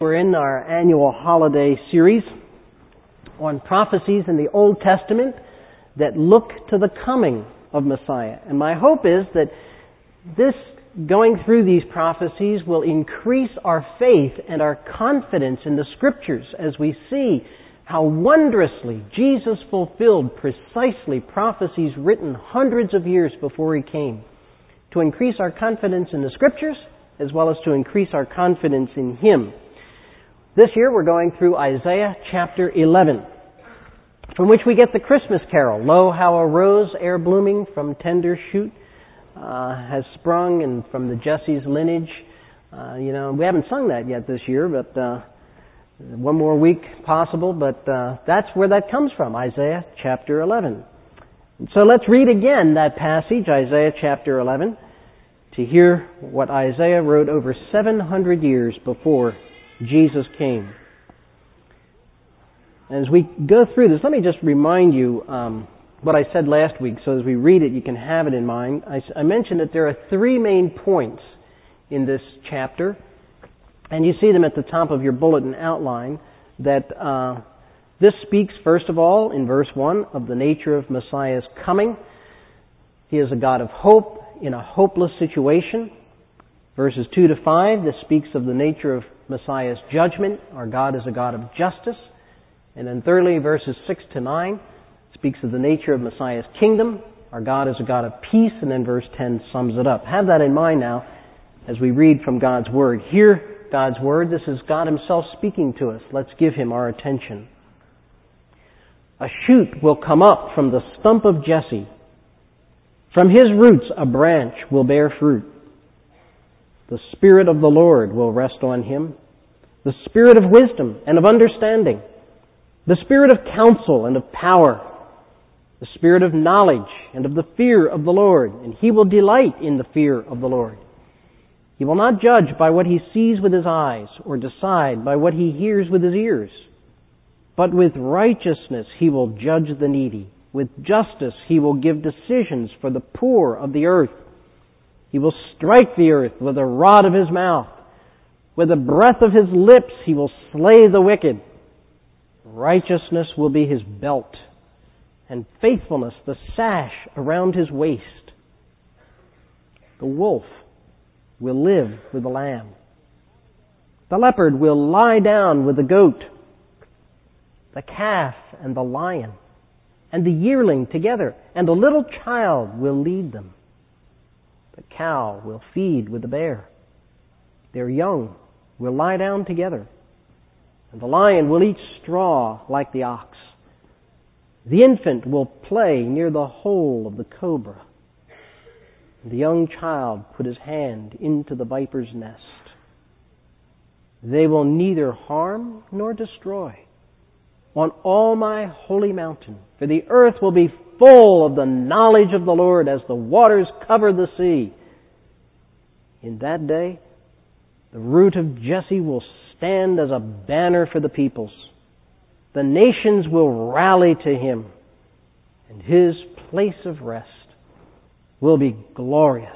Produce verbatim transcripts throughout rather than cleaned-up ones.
We're in our annual holiday series on prophecies in the Old Testament that look to the coming of Messiah. And my hope is that this, going through these prophecies, will increase our faith and our confidence in the Scriptures as we see how wondrously Jesus fulfilled precisely prophecies written hundreds of years before He came. To increase our confidence in the Scriptures, as well as to increase our confidence in Him. This year we're going through Isaiah chapter eleven, from which we get the Christmas carol, "Lo, how a rose ere blooming from tender shoot uh, has sprung, and from the Jesse's lineage." Uh, you know, we haven't sung that yet this year, but uh, one more week possible, but uh, that's where that comes from, Isaiah chapter eleven. So let's read again that passage, Isaiah chapter eleven, to hear what Isaiah wrote over seven hundred years before Jesus came. As we go through this, let me just remind you um, what I said last week, so as we read it, you can have it in mind. I, I mentioned that there are three main points in this chapter, and you see them at the top of your bulletin outline, that uh, this speaks, first of all, in verse one, of the nature of Messiah's coming. He is a God of hope in a hopeless situation. Verses two to five, this speaks of the nature of Messiah's judgment. Our God is a God of justice. And then thirdly, verses six to nine, speaks of the nature of Messiah's kingdom. Our God is a God of peace. And then verse ten sums it up. Have that in mind now as we read from God's Word. Hear God's Word. This is God Himself speaking to us. Let's give Him our attention. "A shoot will come up from the stump of Jesse. From his roots a branch will bear fruit. The Spirit of the Lord will rest on him, the Spirit of wisdom and of understanding, the Spirit of counsel and of power, the Spirit of knowledge and of the fear of the Lord, and he will delight in the fear of the Lord. He will not judge by what he sees with his eyes, or decide by what he hears with his ears. But with righteousness he will judge the needy. With justice he will give decisions for the poor of the earth. He will strike the earth with a rod of his mouth. With the breath of his lips he will slay the wicked. Righteousness will be his belt, and faithfulness the sash around his waist. The wolf will live with the lamb. The leopard will lie down with the goat. The calf and the lion and the yearling together, and a little child will lead them. The cow will feed with the bear. Their young will lie down together, and the lion will eat straw like the ox. The infant will play near the hole of the cobra, and the young child put his hand into the viper's nest. They will neither harm nor destroy on all my holy mountain, for the earth will be full of the knowledge of the Lord as the waters cover the sea. In that day, the root of Jesse will stand as a banner for the peoples. The nations will rally to him, and his place of rest will be glorious."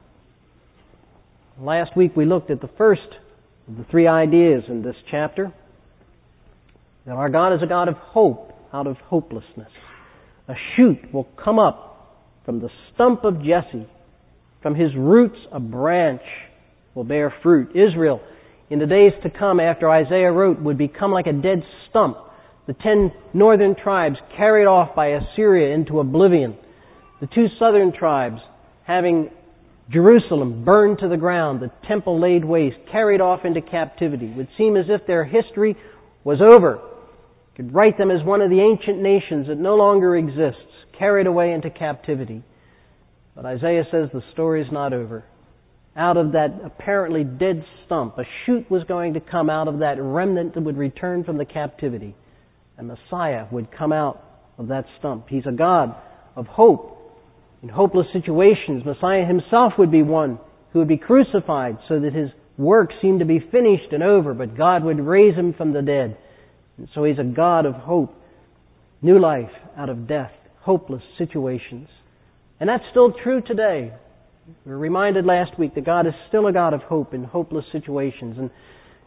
Last week we looked at the first of the three ideas in this chapter, that our God is a God of hope out of hopelessness. A shoot will come up from the stump of Jesse. From his roots a branch will bear fruit. Israel, in the days to come after Isaiah wrote, would become like a dead stump. The ten northern tribes carried off by Assyria into oblivion. The two southern tribes, having Jerusalem burned to the ground, the temple laid waste, carried off into captivity. It would seem as if their history was over. You could write them as one of the ancient nations that no longer exists, carried away into captivity. But Isaiah says the story's not over. Out of that apparently dead stump, a shoot was going to come out of that remnant that would return from the captivity. And Messiah would come out of that stump. He's a God of hope. In hopeless situations, Messiah himself would be one who would be crucified so that his work seemed to be finished and over, but God would raise him from the dead. And so he's a God of hope. New life out of death. Hopeless situations. And that's still true today. We were reminded last week that God is still a God of hope in hopeless situations. And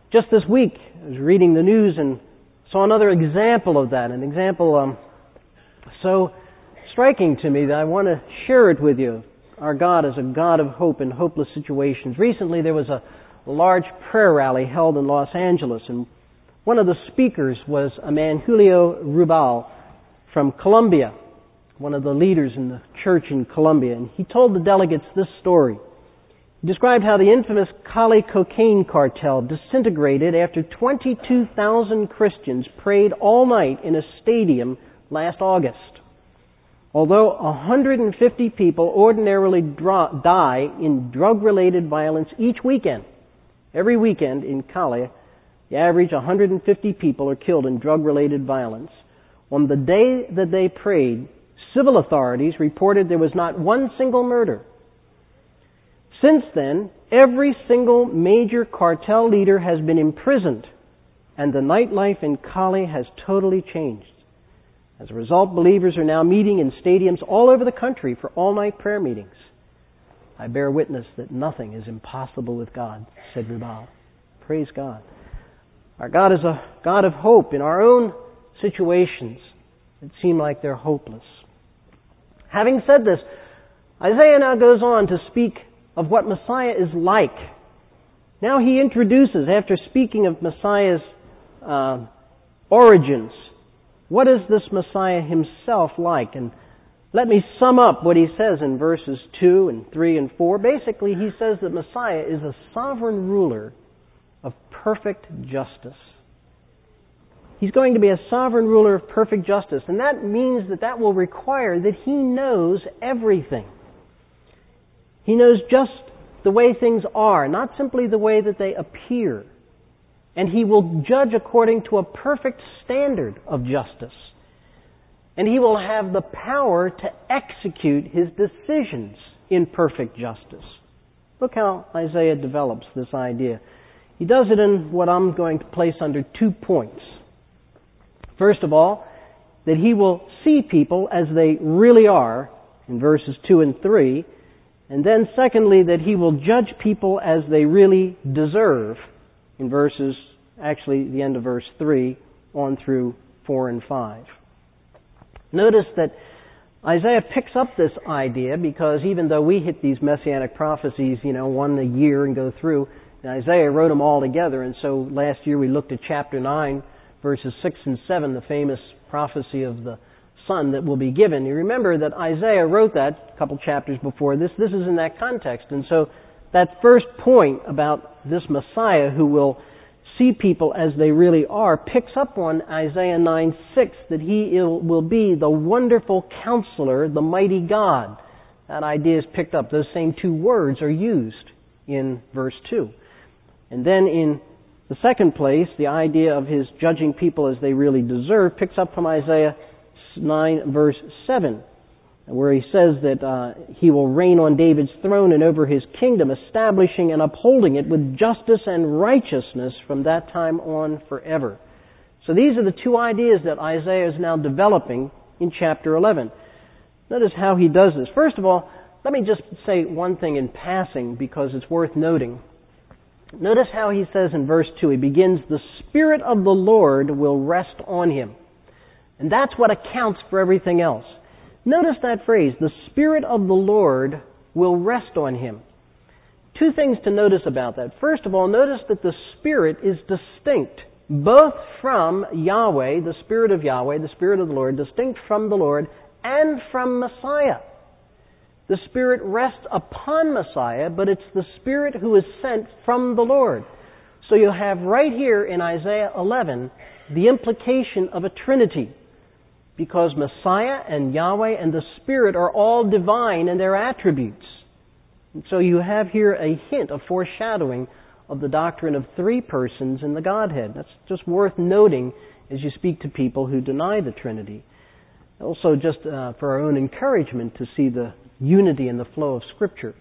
just this week, I was reading the news and saw another example of that, an example um, so striking to me that I want to share it with you. Our God is a God of hope in hopeless situations. Recently there was a large prayer rally held in Los Angeles, and one of the speakers was a man, Julio Rubal, from Colombia, one of the leaders in the church in Colombia. And he told the delegates this story. He described how the infamous Cali cocaine cartel disintegrated after twenty-two thousand Christians prayed all night in a stadium last August. Although one hundred fifty people ordinarily dro- die in drug-related violence each weekend, every weekend in Cali, the average one hundred fifty people are killed in drug-related violence. On the day that they prayed, civil authorities reported there was not one single murder. Since then, every single major cartel leader has been imprisoned, and the nightlife in Cali has totally changed. As a result, believers are now meeting in stadiums all over the country for all-night prayer meetings. I bear witness that nothing is impossible with God, said Rubal. Praise God. Our God is a God of hope in our own situations that seem like they're hopeless. Having said this, Isaiah now goes on to speak of what Messiah is like. Now he introduces, after speaking of Messiah's uh, origins, what is this Messiah himself like? And let me sum up what he says in verses two and three and four. Basically, he says that Messiah is a sovereign ruler of perfect justice. He's going to be a sovereign ruler of perfect justice, and that means that that will require that he knows everything. He knows just the way things are, not simply the way that they appear. And he will judge according to a perfect standard of justice. And he will have the power to execute his decisions in perfect justice. Look how Isaiah develops this idea. He does it in what I'm going to place under two points. First of all, that he will see people as they really are, in verses two and three. And then secondly, that he will judge people as they really deserve, in verses, actually the end of verse three, on through four and five. Notice that Isaiah picks up this idea because even though we hit these messianic prophecies, you know, one a year and go through, Isaiah wrote them all together. And so last year we looked at chapter nine, verses six and seven, the famous prophecy of the Son that will be given. You remember that Isaiah wrote that a couple chapters before this. This is in that context. And so that first point about this Messiah who will see people as they really are picks up on Isaiah nine six, that he will be the wonderful counselor, the mighty God. That idea is picked up. Those same two words are used in verse two. And then in the second place, the idea of his judging people as they really deserve picks up from Isaiah nine verse seven, where he says that uh, he will reign on David's throne and over his kingdom, establishing and upholding it with justice and righteousness from that time on forever. So these are the two ideas that Isaiah is now developing in chapter eleven. Notice how he does this. First of all, let me just say one thing in passing because it's worth noting. Notice how he says in verse two, he begins, "The Spirit of the Lord will rest on him." And that's what accounts for everything else. Notice that phrase, "The Spirit of the Lord will rest on him." Two things to notice about that. First of all, notice that the Spirit is distinct, both from Yahweh, the Spirit of Yahweh, the Spirit of the Lord, distinct from the Lord, and from Messiah. The Spirit rests upon Messiah, but it's the Spirit who is sent from the Lord. So you have right here in Isaiah eleven the implication of a Trinity, because Messiah and Yahweh and the Spirit are all divine in their attributes. And so you have here a hint, a foreshadowing of the doctrine of three persons in the Godhead. That's just worth noting as you speak to people who deny the Trinity. Also just uh, for our own encouragement to see the unity in the flow of Scripture.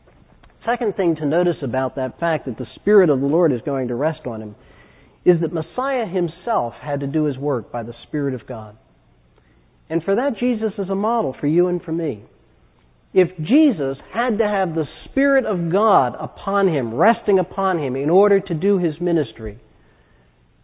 Second thing to notice about that fact that the Spirit of the Lord is going to rest on him is that Messiah himself had to do his work by the Spirit of God. And for that, Jesus is a model for you and for me. If Jesus had to have the Spirit of God upon him, resting upon him in order to do his ministry,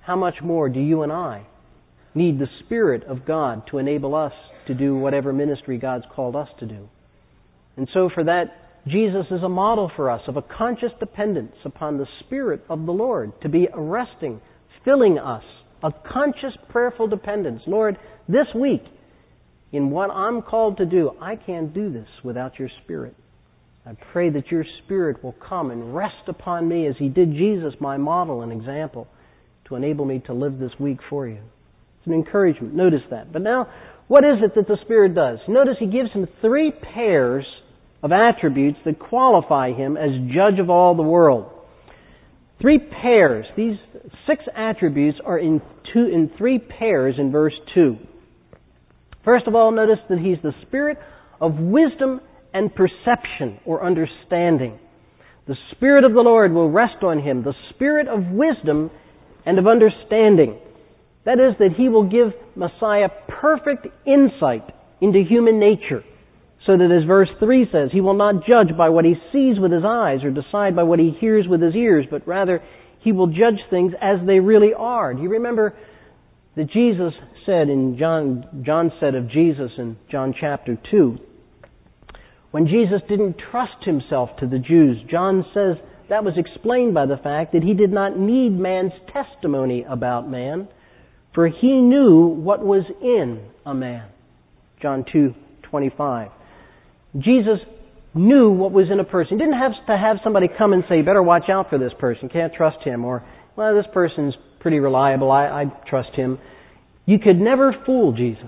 how much more do you and I need the Spirit of God to enable us to do whatever ministry God's called us to do? And so for that, Jesus is a model for us of a conscious dependence upon the Spirit of the Lord to be arresting, filling us, a conscious prayerful dependence. Lord, this week, in what I'm called to do, I can't do this without your Spirit. I pray that your Spirit will come and rest upon me as He did Jesus, my model and example, to enable me to live this week for you. It's an encouragement. Notice that. But now, what is it that the Spirit does? Notice He gives Him three pairs of attributes that qualify Him as judge of all the world. Three pairs. These six attributes are in two, in three pairs in verse two. First of all, notice that He's the Spirit of wisdom and perception or understanding. The Spirit of the Lord will rest on Him, the Spirit of wisdom and of understanding. That is, that He will give Messiah perfect insight into human nature, so that, as verse three says, He will not judge by what He sees with His eyes or decide by what He hears with His ears, but rather He will judge things as they really are. Do you remember that Jesus said in John, John said of Jesus in John chapter two, when Jesus didn't trust Himself to the Jews, John says that was explained by the fact that He did not need man's testimony about man, for He knew what was in a man. John two twenty-five. Jesus knew what was in a person. He didn't have to have somebody come and say, you better watch out for this person, can't trust him, or, well, this person's pretty reliable, I, I trust him. You could never fool Jesus.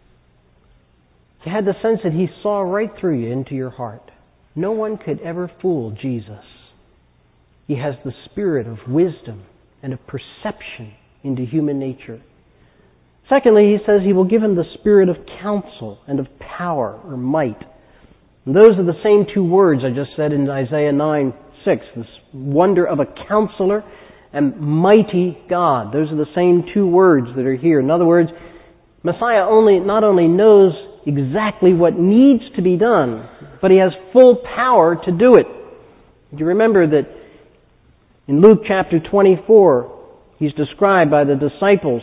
You had the sense that He saw right through you into your heart. No one could ever fool Jesus. He has the spirit of wisdom and of perception into human nature. Secondly, He says He will give Him the spirit of counsel and of power or might. And those are the same two words I just said in Isaiah nine six. This wonder of a counselor and mighty God. Those are the same two words that are here. In other words, Messiah only not only knows exactly what needs to be done, but He has full power to do it. You remember that in Luke chapter twenty-four, He's described by the disciples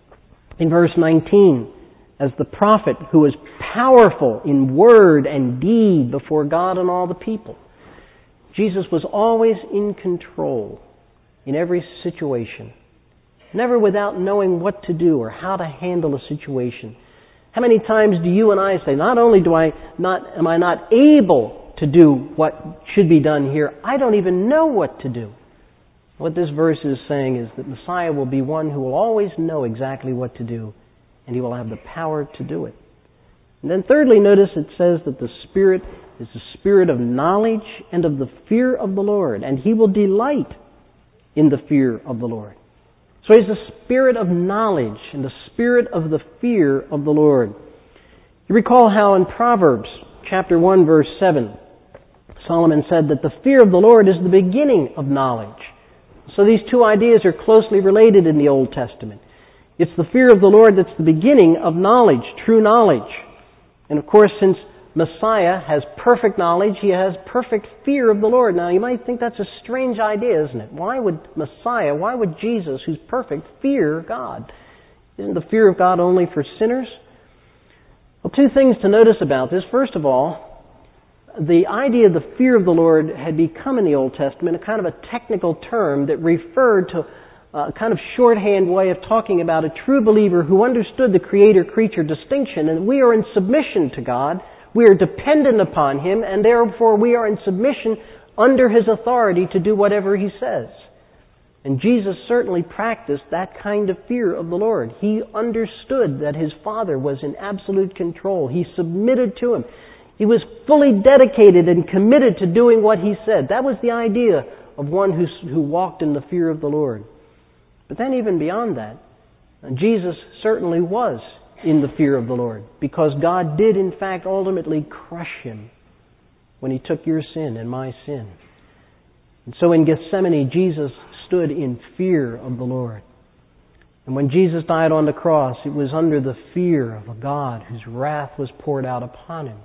in verse nineteen as the prophet who is powerful in word and deed before God and all the people. Jesus was always in control in every situation, never without knowing what to do or how to handle a situation. How many times do you and I say, not only do I not am I not able to do what should be done here, I don't even know what to do. What this verse is saying is that Messiah will be one who will always know exactly what to do, and He will have the power to do it. And then thirdly, notice it says that the Spirit is the spirit of knowledge and of the fear of the Lord, and He will delight in the fear of the Lord. So He's the spirit of knowledge and the spirit of the fear of the Lord. You recall how in Proverbs chapter one verse seven, Solomon said that the fear of the Lord is the beginning of knowledge. So these two ideas are closely related in the Old Testament. It's the fear of the Lord that's the beginning of knowledge, true knowledge. And of course, since Messiah has perfect knowledge, He has perfect fear of the Lord. Now, you might think that's a strange idea, isn't it? Why would Messiah, why would Jesus, who's perfect, fear God? Isn't the fear of God only for sinners? Well, two things to notice about this. First of all, the idea of the fear of the Lord had become in the Old Testament a kind of a technical term that referred to a kind of shorthand way of talking about a true believer who understood the creator-creature distinction, and we are in submission to God. We are dependent upon Him, and therefore we are in submission under His authority to do whatever He says. And Jesus certainly practiced that kind of fear of the Lord. He understood that His Father was in absolute control. He submitted to Him. He was fully dedicated and committed to doing what He said. That was the idea of one who, who walked in the fear of the Lord. But then even beyond that, Jesus certainly was in the fear of the Lord, because God did in fact ultimately crush Him when He took your sin and my sin. And so in Gethsemane, Jesus stood in fear of the Lord. And when Jesus died on the cross, it was under the fear of a God whose wrath was poured out upon Him.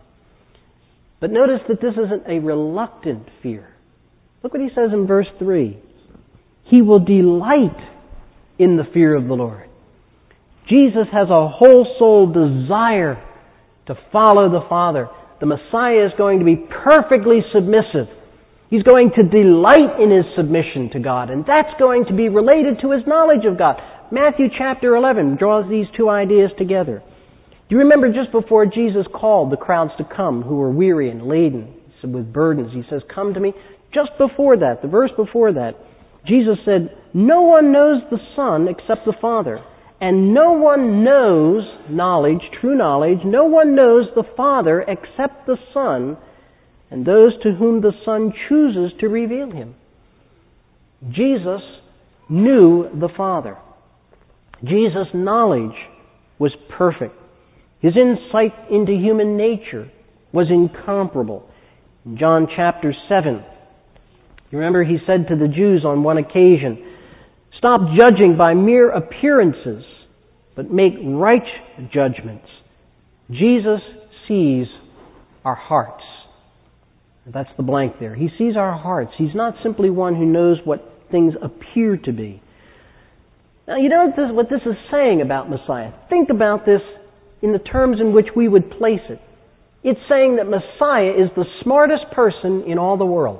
But notice that this isn't a reluctant fear. Look what He says in verse three. He will delight in the fear of the Lord. Jesus has a whole soul desire to follow the Father. The Messiah is going to be perfectly submissive. He's going to delight in his submission to God, and that's going to be related to his knowledge of God. Matthew chapter eleven draws these two ideas together. Do you remember just before Jesus called the crowds to come who were weary and laden with burdens? He says, "Come to me." Just before that, the verse before that, Jesus said, "No one knows the Son except the Father, and no one knows knowledge, true knowledge, no one knows the Father except the Son, and those to whom the Son chooses to reveal him." Jesus knew the Father. Jesus' knowledge was perfect. His insight into human nature was incomparable. In John chapter seven, you remember he said to the Jews on one occasion, "Stop judging by mere appearances, but make right judgments." Jesus sees our hearts. That's the blank there. He sees our hearts. He's not simply one who knows what things appear to be. Now, you know what this is saying about Messiah? Think about this in the terms in which we would place it. It's saying that Messiah is the smartest person in all the world.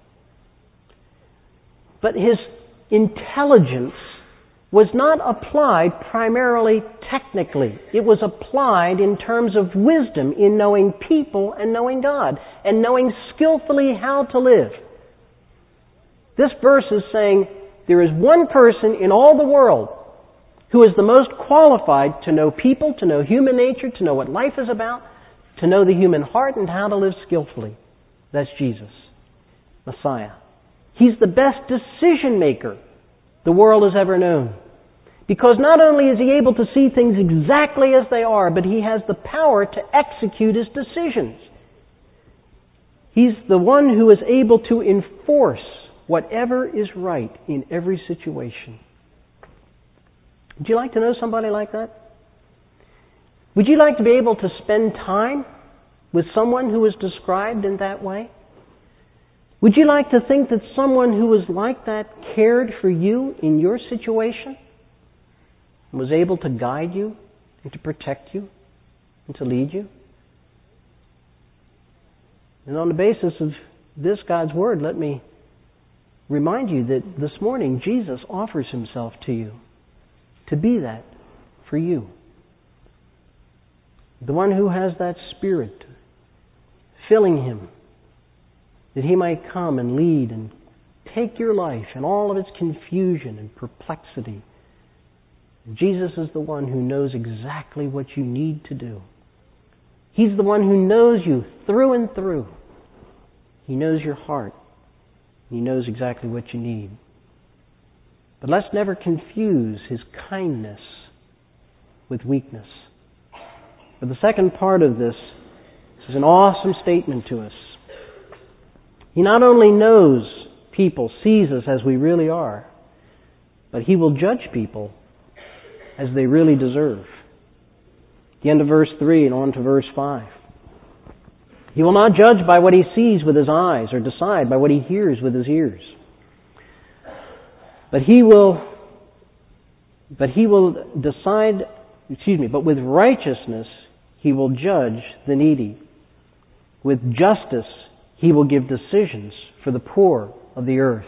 But his intelligence was not applied primarily technically. It was applied in terms of wisdom in knowing people and knowing God and knowing skillfully how to live. This verse is saying there is one person in all the world who is the most qualified to know people, to know human nature, to know what life is about, to know the human heart and how to live skillfully. That's Jesus, Messiah. He's the best decision maker the world has ever known. Because not only is he able to see things exactly as they are, but he has the power to execute his decisions. He's the one who is able to enforce whatever is right in every situation. Would you like to know somebody like that? Would you like to be able to spend time with someone who is described in that way? Would you like to think that someone who was like that cared for you in your situation and was able to guide you and to protect you and to lead you? And on the basis of this God's Word, let me remind you that this morning Jesus offers himself to you to be that for you. The one who has that Spirit filling him, that he might come and lead and take your life and all of its confusion and perplexity. Jesus is the one who knows exactly what you need to do. He's the one who knows you through and through. He knows your heart. He knows exactly what you need. But let's never confuse his kindness with weakness. But the second part of this, this is an awesome statement to us. He not only knows people, sees us as we really are, but he will judge people as they really deserve. The end of verse three and on to verse five. He will not judge by what he sees with his eyes or decide by what he hears with his ears. But he will, but he will decide, excuse me, but with righteousness he will judge the needy. With justice he will give decisions for the poor of the earth.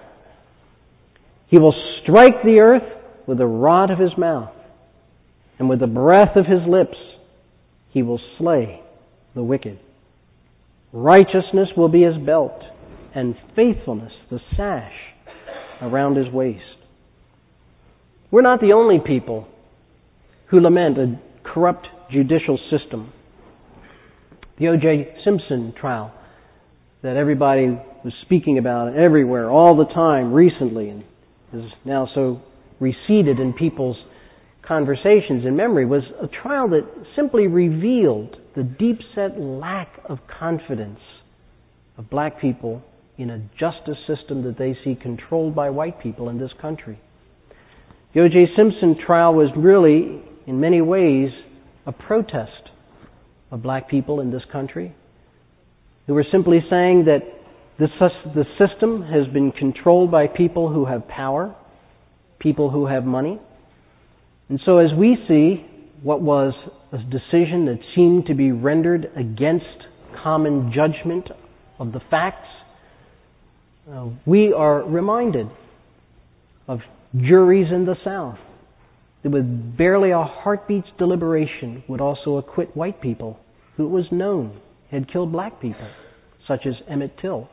He will strike the earth with the rod of his mouth, and with the breath of his lips he will slay the wicked. Righteousness will be his belt, and faithfulness the sash around his waist. We're not the only people who lament a corrupt judicial system. The O J Simpson trial that everybody was speaking about everywhere all the time recently and is now so receded in people's conversations and memory was a trial that simply revealed the deep-set lack of confidence of black people in a justice system that they see controlled by white people in this country. The O J Simpson trial was really, in many ways, a protest of black people in this country who were simply saying that the system has been controlled by people who have power, people who have money. And so as we see what was a decision that seemed to be rendered against common judgment of the facts, uh, we are reminded of juries in the South that with barely a heartbeat's deliberation would also acquit white people who it was known had killed black people, such as Emmett Till.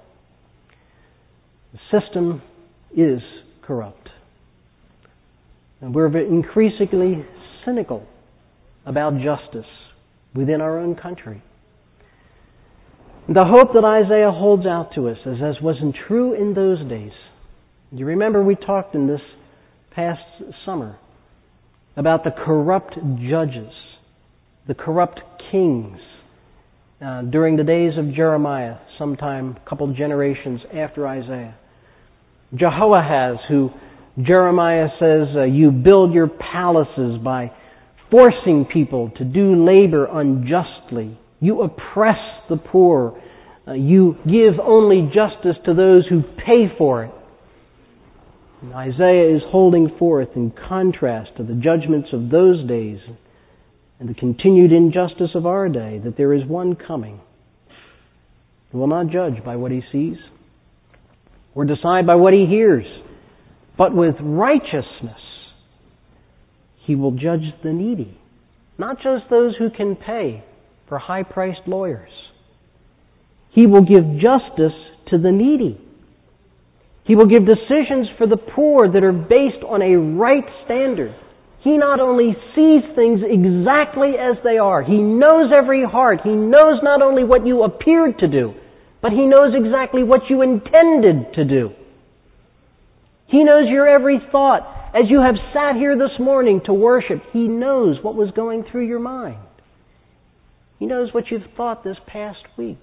The system is corrupt. And we're increasingly cynical about justice within our own country. The hope that Isaiah holds out to us, as, as wasn't true in those days. You remember we talked in this past summer about the corrupt judges, the corrupt kings, uh, during the days of Jeremiah, sometime a couple generations after Isaiah. Jehoahaz, who Jeremiah says, uh, you build your palaces by forcing people to do labor unjustly. You oppress the poor. Uh, you give only justice to those who pay for it. And Isaiah is holding forth in contrast to the judgments of those days and the continued injustice of our day that there is one coming who will not judge by what he sees or decide by what he hears, but with righteousness he will judge the needy, not just those who can pay for high-priced lawyers. He will give justice to the needy. He will give decisions for the poor that are based on a right standard. He not only sees things exactly as they are, He knows every heart. He knows not only what you appeared to do, but He knows exactly what you intended to do. He knows your every thought. As you have sat here this morning to worship, He knows what was going through your mind. He knows what you've thought this past week.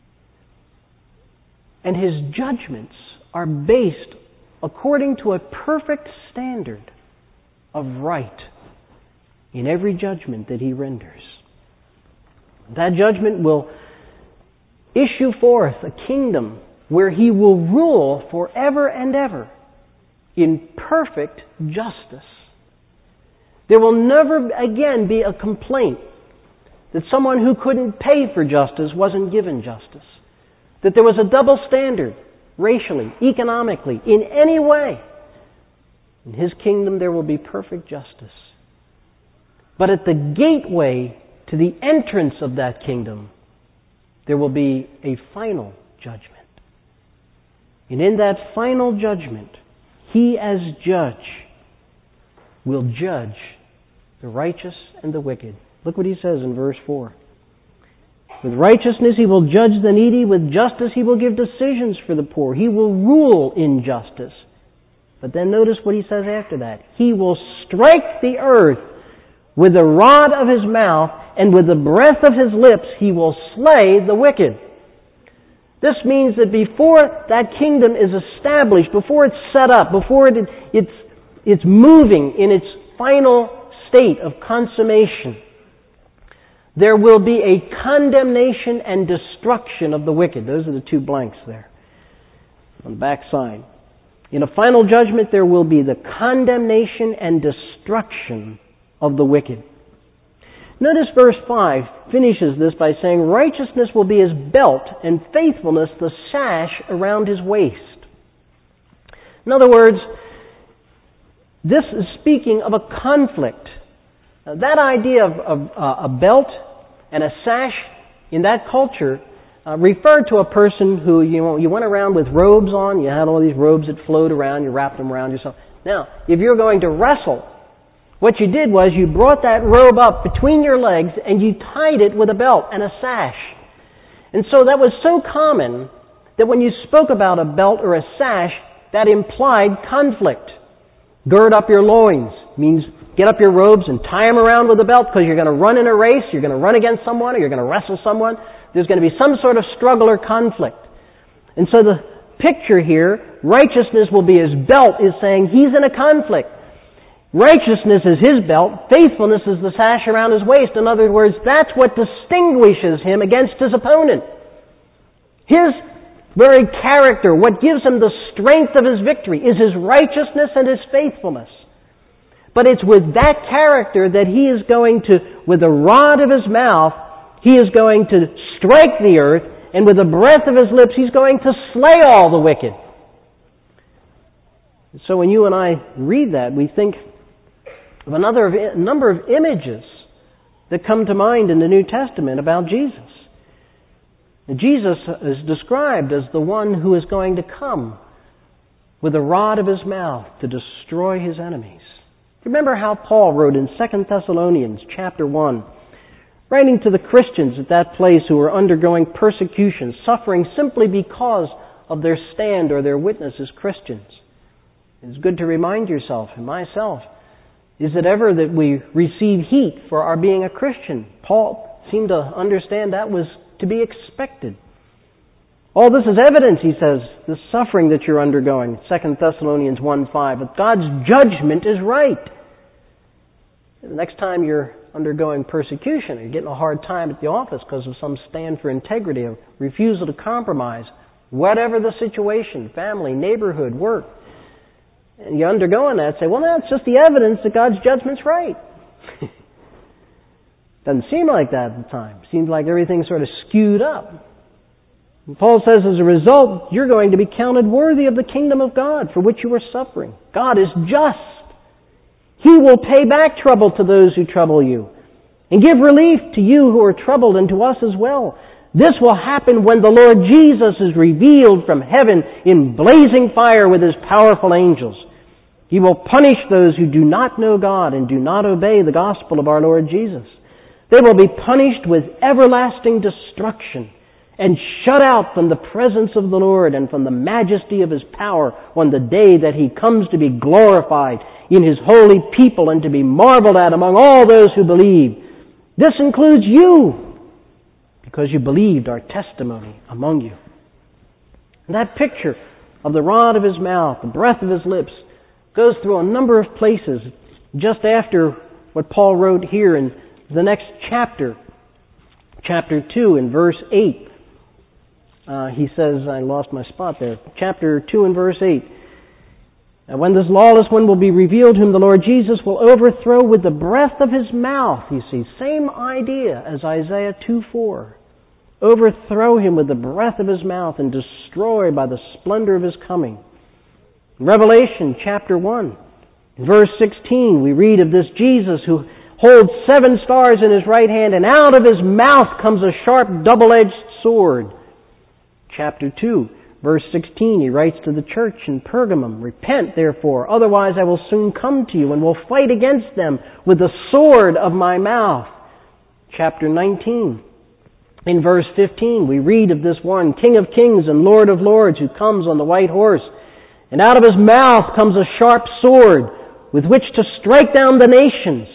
And His judgments are based according to a perfect standard of right in every judgment that He renders. That judgment will issue forth a kingdom where He will rule forever and ever in perfect justice. There will never again be a complaint that someone who couldn't pay for justice wasn't given justice. That there was a double standard, racially, economically, in any way. In His kingdom there will be perfect justice. But at the gateway to the entrance of that kingdom, there will be a final judgment. And in that final judgment, He as judge will judge the righteous and the wicked. Look what He says in verse four. With righteousness He will judge the needy. With justice He will give decisions for the poor. He will rule in justice. But then notice what He says after that. He will strike the earth with the rod of His mouth, and with the breath of His lips He will slay the wicked. This means that before that kingdom is established, before it's set up, before it, it's, it's moving in its final state of consummation, there will be a condemnation and destruction of the wicked. Those are the two blanks there on the back side. In a final judgment, there will be the condemnation and destruction of the wicked. Notice verse five finishes this by saying, righteousness will be His belt and faithfulness the sash around His waist. In other words, this is speaking of a conflict. Now, that idea of, of uh, a belt and a sash in that culture uh, referred to a person who, you know, you went around with robes on, you had all these robes that flowed around, you wrapped them around yourself. Now, if you're going to wrestle, what you did was you brought that robe up between your legs and you tied it with a belt and a sash. And so that was so common that when you spoke about a belt or a sash, that implied conflict. Gird up your loins means get up your robes and tie them around with a belt because you're going to run in a race, you're going to run against someone, or you're going to wrestle someone. There's going to be some sort of struggle or conflict. And so the picture here, righteousness will be His belt, is saying He's in a conflict. Righteousness is His belt. Faithfulness is the sash around His waist. In other words, that's what distinguishes Him against His opponent. His very character, what gives him the strength of his victory, is his righteousness and his faithfulness. But it's with that character that he is going to, with the rod of his mouth, he is going to strike the earth, and with the breath of his lips, he's going to slay all the wicked. So when you and I read that, we think of another of, a number of images that come to mind in the New Testament about Jesus. And Jesus is described as the one who is going to come with the rod of his mouth to destroy his enemies. Remember how Paul wrote in Second Thessalonians chapter one, writing to the Christians at that place who were undergoing persecution, suffering simply because of their stand or their witness as Christians. It's good to remind yourself and myself, is it ever that we receive heat for our being a Christian? Paul seemed to understand that was to be expected. All this is evidence, he says, the suffering that you're undergoing, Second Thessalonians one five, but God's judgment is right. The next time you're undergoing persecution, or you're getting a hard time at the office because of some stand for integrity, a refusal to compromise, whatever the situation, family, neighborhood, work, and you're undergoing that, say, well, that's just the evidence that God's judgment's right. Doesn't seem like that at the time. Seems like everything's sort of skewed up. And Paul says, as a result, you're going to be counted worthy of the kingdom of God for which you are suffering. God is just. He will pay back trouble to those who trouble you, and give relief to you who are troubled, and to us as well. This will happen when the Lord Jesus is revealed from heaven in blazing fire with his powerful angels. He will punish those who do not know God and do not obey the gospel of our Lord Jesus. They will be punished with everlasting destruction and shut out from the presence of the Lord and from the majesty of his power on the day that he comes to be glorified in his holy people and to be marveled at among all those who believe. This includes you, because you believed our testimony among you. And that picture of the rod of his mouth, the breath of his lips, goes through a number of places just after what Paul wrote here in the next chapter, chapter two in verse eight. Uh, he says, I lost my spot there, chapter two and verse eight. And when this lawless one will be revealed, whom the Lord Jesus will overthrow with the breath of his mouth. You see, same idea as Isaiah two four. Overthrow him with the breath of his mouth and destroy by the splendor of his coming. In Revelation chapter one, in verse sixteen, we read of this Jesus who holds seven stars in his right hand, and out of his mouth comes a sharp double-edged sword. Chapter two, verse sixteen, he writes to the church in Pergamum, repent therefore, otherwise I will soon come to you and will fight against them with the sword of my mouth. Chapter nineteen, in verse fifteen, we read of this one, King of kings and Lord of lords, who comes on the white horse, and out of his mouth comes a sharp sword with which to strike down the nations.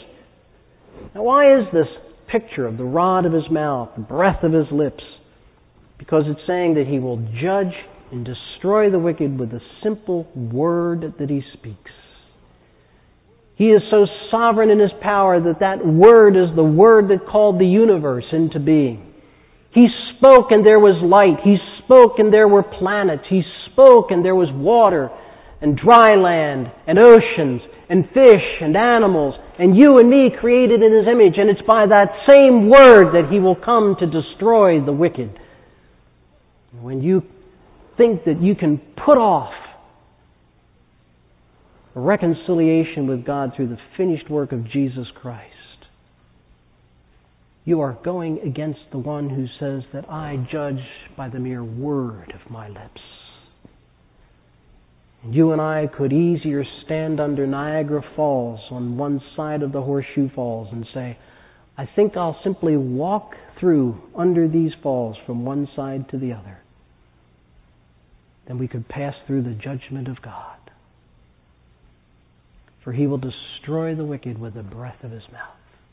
Now why is this picture of the rod of his mouth, the breath of his lips? Because it's saying that he will judge and destroy the wicked with the simple word that he speaks. He is so sovereign in his power that that word is the word that called the universe into being. He spoke and there was light. He spoke and there were planets. He spoke and there was water and dry land and oceans and fish and animals and you and me created in his image. And it's by that same word that he will come to destroy the wicked. When you think that you can put off a reconciliation with God through the finished work of Jesus Christ, you are going against the one who says that I judge by the mere word of my lips. And you and I could easier stand under Niagara Falls on one side of the Horseshoe Falls and say, I think I'll simply walk through under these falls from one side to the other. Then we could pass through the judgment of God. For he will destroy the wicked with the breath of his mouth.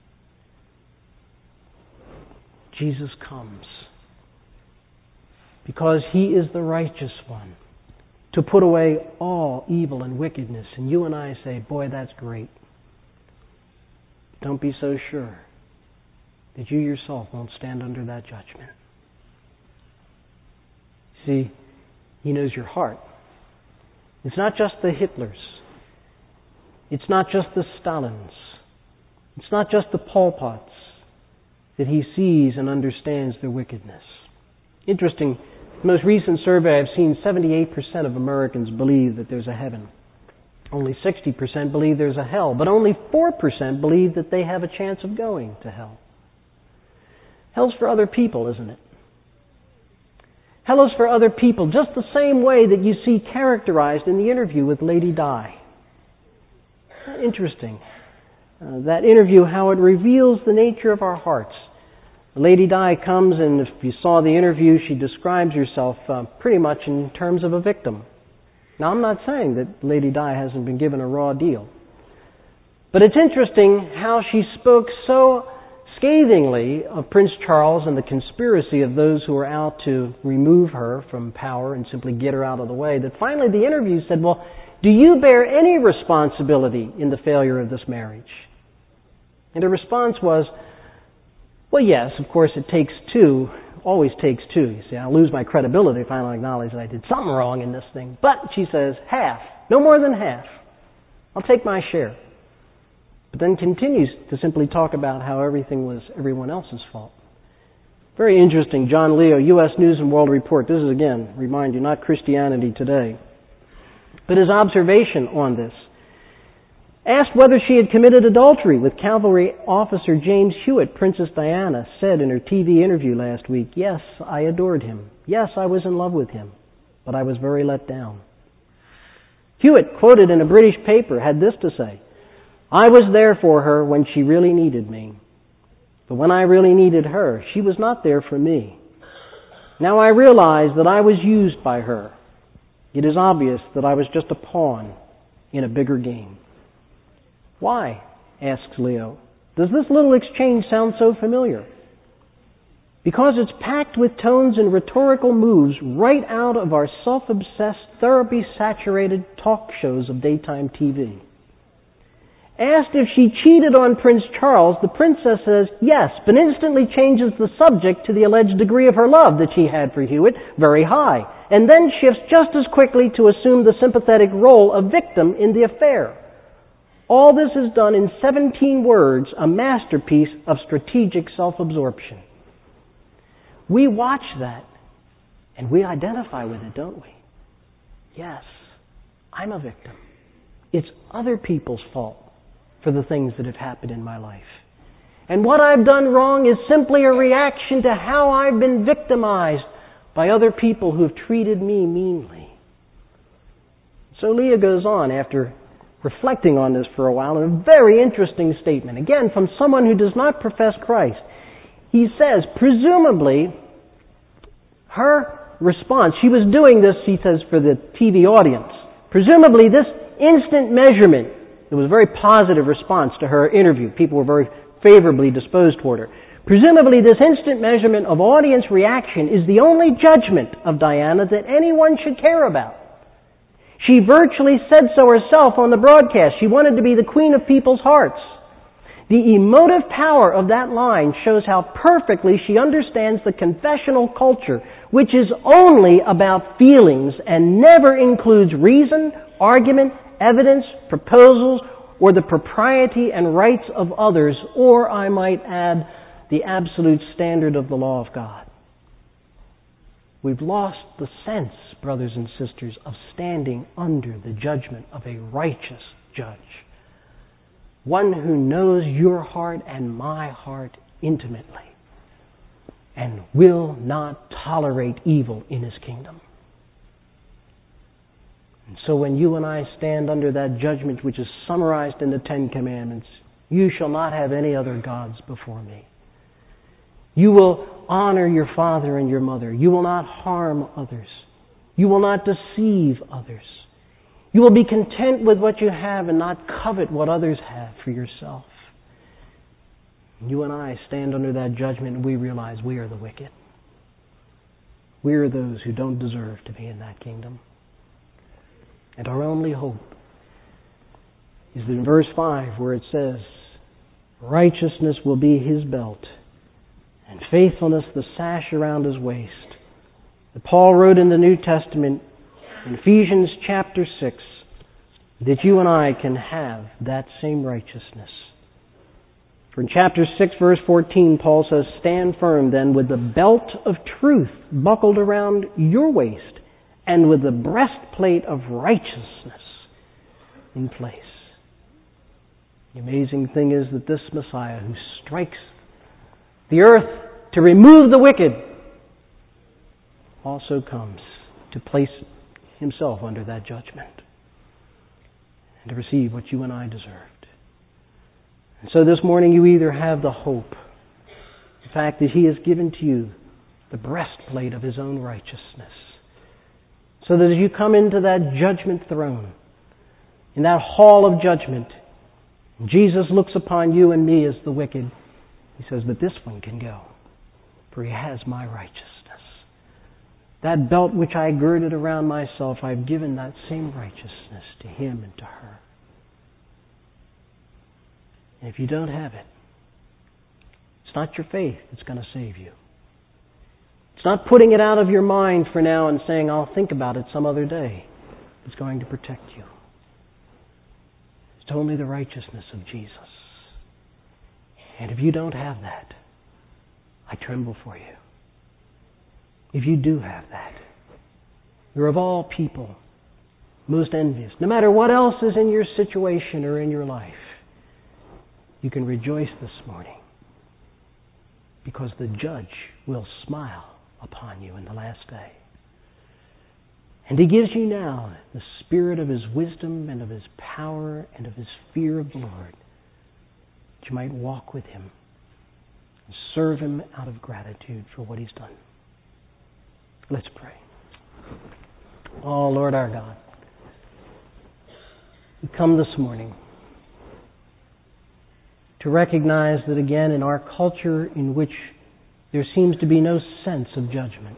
Jesus comes because he is the righteous one to put away all evil and wickedness. And you and I say, boy, that's great. Don't be so sure that you yourself won't stand under that judgment. See, He knows your heart. It's not just the Hitlers. It's not just the Stalins. It's not just the Pol Pots that He sees and understands their wickedness. Interesting, the most recent survey I've seen, seventy-eight percent of Americans believe that there's a heaven. Only sixty percent believe there's a hell, but only four percent believe that they have a chance of going to hell. Hell's for other people, isn't it? Hell is for other people, just the same way that you see characterized in the interview with Lady Di. Interesting. Uh, that interview, how it reveals the nature of our hearts. Lady Di comes, and if you saw the interview, she describes herself uh, pretty much in terms of a victim. Now, I'm not saying that Lady Di hasn't been given a raw deal. But it's interesting how she spoke so scathingly of Prince Charles and the conspiracy of those who were out to remove her from power and simply get her out of the way, that finally the interview said, well, do you bear any responsibility in the failure of this marriage? And her response was, well, yes, of course it takes two, always takes two. You see, I'll lose my credibility if I don't acknowledge that I did something wrong in this thing. But, she says, half, no more than half. I'll take my share. But then continues to simply talk about how everything was everyone else's fault. Very interesting. John Leo, U S News and World Report. This is, again, remind you, not Christianity Today. But his observation on this. Asked whether she had committed adultery with cavalry officer James Hewitt, Princess Diana said in her T V interview last week, yes, I adored him. Yes, I was in love with him. But I was very let down. Hewitt, quoted in a British paper, had this to say, I was there for her when she really needed me. But when I really needed her, she was not there for me. Now I realize that I was used by her. It is obvious that I was just a pawn in a bigger game. Why? Asks Leo. Does this little exchange sound so familiar? Because it's packed with tones and rhetorical moves right out of our self-obsessed, therapy-saturated talk shows of daytime T V. Asked if she cheated on Prince Charles, the princess says yes, but instantly changes the subject to the alleged degree of her love that she had for Hewitt, very high, and then shifts just as quickly to assume the sympathetic role of victim in the affair. All this is done in seventeen words, a masterpiece of strategic self-absorption. We watch that, and we identify with it, don't we? Yes, I'm a victim. It's other people's fault for the things that have happened in my life. And what I've done wrong is simply a reaction to how I've been victimized by other people who have treated me meanly. So Leah goes on after reflecting on this for a while in a very interesting statement. Again, from someone who does not profess Christ. He says, presumably, her response, she was doing this, he says, for the T V audience. Presumably, this instant measurement, it was a very positive response to her interview. People were very favorably disposed toward her. Presumably, this instant measurement of audience reaction is the only judgment of Diana that anyone should care about. She virtually said so herself on the broadcast. She wanted to be the queen of people's hearts. The emotive power of that line shows how perfectly she understands the confessional culture, which is only about feelings and never includes reason, argument, evidence, proposals, or the propriety and rights of others, or, I might add, the absolute standard of the law of God. We've lost the sense, brothers and sisters, of standing under the judgment of a righteous judge. One who knows your heart and my heart intimately and will not tolerate evil in His kingdom. And so when you and I stand under that judgment which is summarized in the Ten Commandments, you shall not have any other gods before me. You will honor your father and your mother. You will not harm others. You will not deceive others. You will be content with what you have and not covet what others have for yourself. You and I stand under that judgment and we realize we are the wicked. We are those who don't deserve to be in that kingdom. And our only hope is in verse five where it says, righteousness will be His belt and faithfulness the sash around His waist. Paul wrote in the New Testament, in Ephesians chapter six, that you and I can have that same righteousness. For in chapter six, verse fourteen, Paul says, "Stand firm then with the belt of truth buckled around your waist, and with the breastplate of righteousness in place." The amazing thing is that this Messiah who strikes the earth to remove the wicked also comes to place himself under that judgment and to receive what you and I deserved. And so this morning you either have the hope, the fact that He has given to you the breastplate of His own righteousness, so that as you come into that judgment throne, in that hall of judgment, Jesus looks upon you and me as the wicked. He says, "But this one can go, for he has my righteousness. That belt which I girded around myself, I've given that same righteousness to him and to her." And if you don't have it, it's not your faith that's going to save you. It's not putting it out of your mind for now and saying, "I'll think about it some other day." It's going to protect you. It's only the righteousness of Jesus. And if you don't have that, I tremble for you. If you do have that, you're of all people most envious. No matter what else is in your situation or in your life, you can rejoice this morning because the Judge will smile upon you in the last day. And He gives you now the spirit of His wisdom and of His power and of His fear of the Lord, that you might walk with Him and serve Him out of gratitude for what He's done. Let's pray. Oh, Lord our God, we come this morning to recognize that again in our culture in which there seems to be no sense of judgment,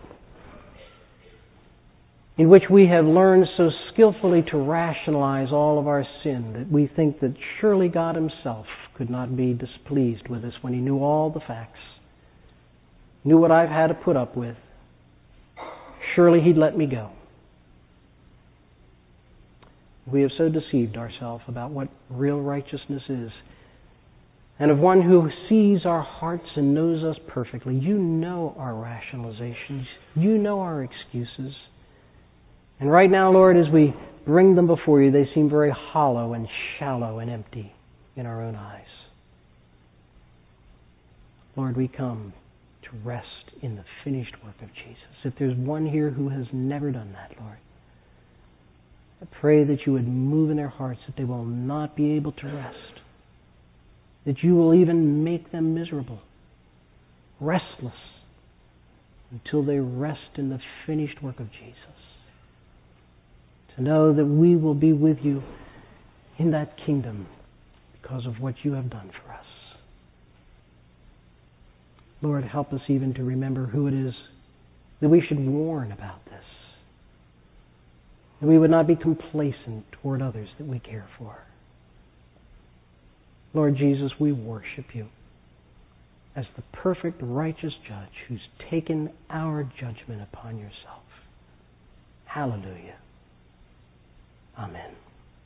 in which we have learned so skillfully to rationalize all of our sin that we think that surely God Himself could not be displeased with us when He knew all the facts, knew what I've had to put up with. Surely He'd let me go. We have so deceived ourselves about what real righteousness is. And of one who sees our hearts and knows us perfectly. You know our rationalizations. You know our excuses. And right now, Lord, as we bring them before You, they seem very hollow and shallow and empty in our own eyes. Lord, we come to rest in the finished work of Jesus. If there's one here who has never done that, Lord, I pray that You would move in their hearts, that they will not be able to rest, that You will even make them miserable, restless, until they rest in the finished work of Jesus. To know that we will be with You in that kingdom because of what You have done for us. Lord, help us even to remember who it is that we should warn about this. That we would not be complacent toward others that we care for. Lord Jesus, we worship You as the perfect righteous judge who's taken our judgment upon Yourself. Hallelujah. Amen.